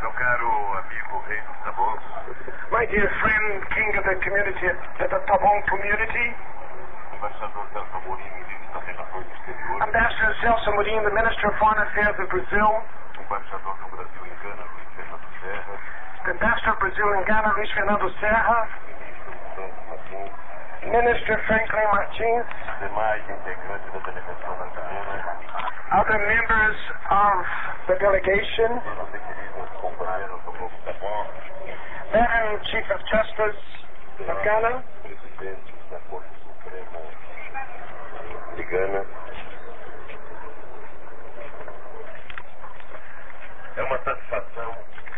Meu caro amigo rei dos Taboos. My dear friend, king of the community, of the Tabon community. Embaixador Celso Amorim, ministro das Relações Exteriores. Ambassador Celso Amorim, the Minister of Foreign Affairs of Brazil. Embaixador do Brasil em Gana, Luiz Fernando Serra. The Ambassador of Brazil in Ghana, Luiz Fernando Serra. Minister Franklin Martins. Demais integrantes da delegação brasileira. Other members of the delegation. Veteran Chief of Justice of Ghana. Presidente da Corte Suprema de Gana. É uma satisfação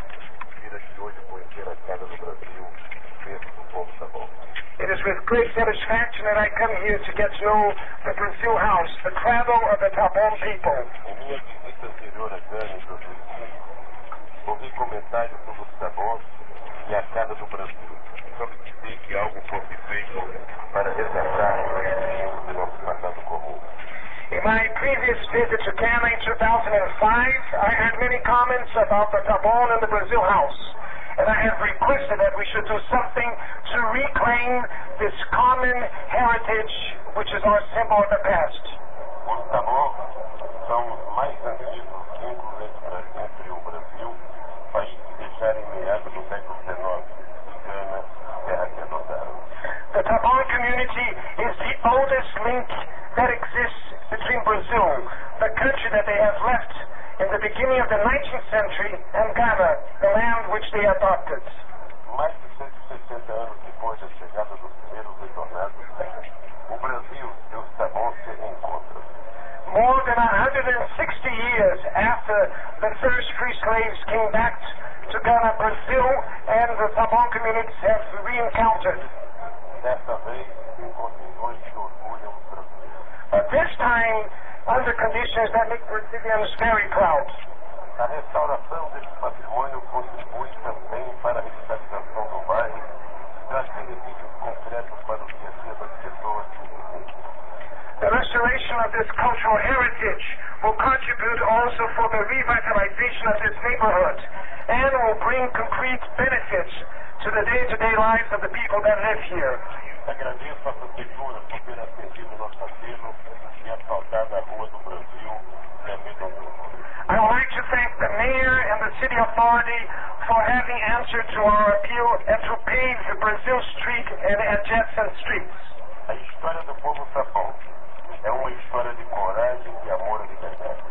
vir aqui hoje conhecer a Casa do Brasil, dentro do povo Tabon. It is with great satisfaction that I come here to get to know the Brazil House, the cradle of the Tabon people. Em minha visita anterior a Gana, em 2005, ouvi comentários sobre os Tabons e a Casa do Brasil. Solicitei que algo fosse feito para resgatar os registros de nosso passado comum. In my previous visit to Ghana in 2005, I heard many comments about the Tabon and the Brazil House. And I have requested that we should do something to reclaim this common heritage, which is our symbol of the past. Os Tabons são os mais antigos vínculos entre o Brasil, país que deixaram em meados do século XIX, Gana, terra que adotaram. The Tabon community is the oldest link that exists between Brazil, the country that they have left in the beginning of the 19th century, and Ghana, the land which they adopted. Mais de 160 anos depois da chegada dos primeiros retornados, o Brasil e os Tabons se reencontram. More than 160 years after the first free slaves came back to Ghana, Brazil and the Tabon communities have re-encountered. Dessa vez, em condições que orgulham os brasileiros. But this time, under conditions that make Brazilians very proud. A restauração desse patrimônio contribui também para a revitalização do bairro, traz benefícios concretos para o dia a dia das pessoas que vivem. The restoration of this cultural heritage will contribute also for the revitalization of this neighborhood and will bring concrete benefits to the day-to-day lives of the people that live here. Agradeço à Prefeitura por ter atendido nosso apelo e asfaltado a Rua do Brasil e a Redondo. I would like to thank the Mayor and the City Authority for having answered to our appeal and to pave the Brazil Street and adjacent streets. A história do povo Tabon é uma história de coragem e amor à liberdade.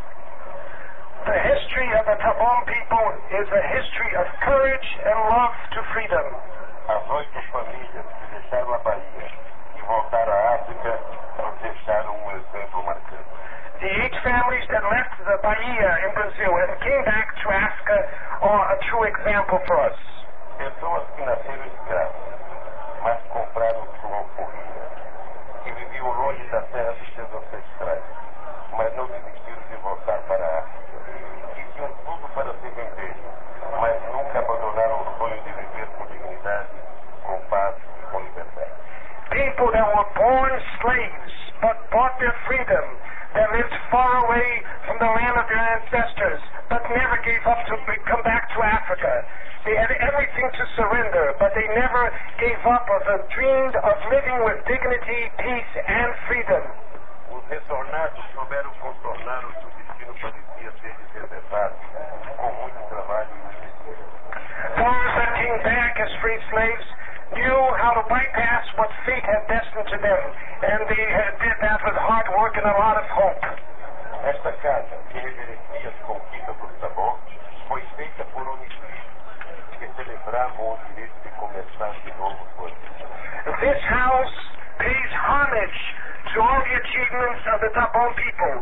The history of the Tabon people is a history of courage and love to freedom. As 8 famílias que deixaram a Bahia e voltaram à África nos deixaram exemplo marcante. The 8 families that left the Bahia in Brazil and came back to Africa are a true example for us. Pessoas que nasceram escravas, mas compraram sua alforria, que viviam longe da terra dos seus ancestrais, mas não desistiram de voltar para a África. Que tinham tudo para se vender, mas nunca abandonaram o sonho de viver com dignidade, com paz e com liberdade. People that were born slaves but bought their freedom, that lived far away from the land of their ancestors, but never gave up to come back to Africa. They had everything to surrender, but they never gave up or dreamed of living with dignity, peace, and freedom. Os retornados souberam contornar o que o destino parecia ter de reservado, com muito trabalho e disciplina. Those that came back as free slaves knew how to bypass what fate had destined to them, and they did that with hard work and a lot of hope. Esta casa, que reverencia as conquistas dos Tabon, foi feita por homicídios que celebravam o direito de começar de novo sua vida. This house pays homage to all the achievements of the Tabon people,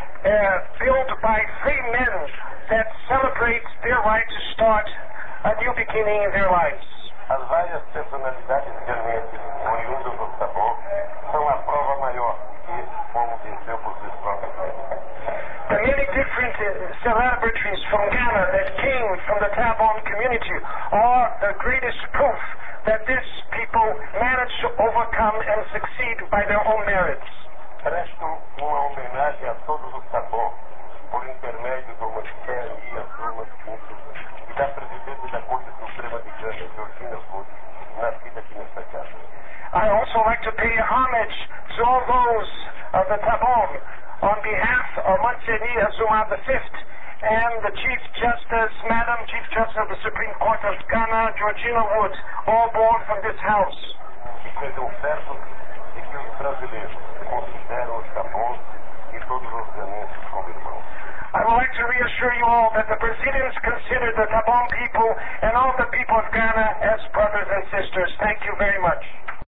built by free men that celebrate their right to start a new beginning in their lives. As várias personalidades ganenses oriundas do Tabon são a prova maior que esse povo venceu por seus próprios méritos. The many different celebrities from Ghana that came from the Tabon community are the greatest proof that this people managed to overcome and succeed by their own merits. Presto uma homenagem a todos os Tabon por intermédio de uma série de turmas cultas e da presença to pay homage to all those of the Tabon on behalf of Monsignor Azumah V and the Chief Justice, Madam Chief Justice of the Supreme Court of Ghana, Georgina Wood, all born from this house. E chegou certo de que os brasileiros consideram os Tabons e todos os ghanenses como irmãos. I would like to reassure you all that the Brazilians consider the Tabon people and all the people of Ghana as brothers and sisters. Thank you very much.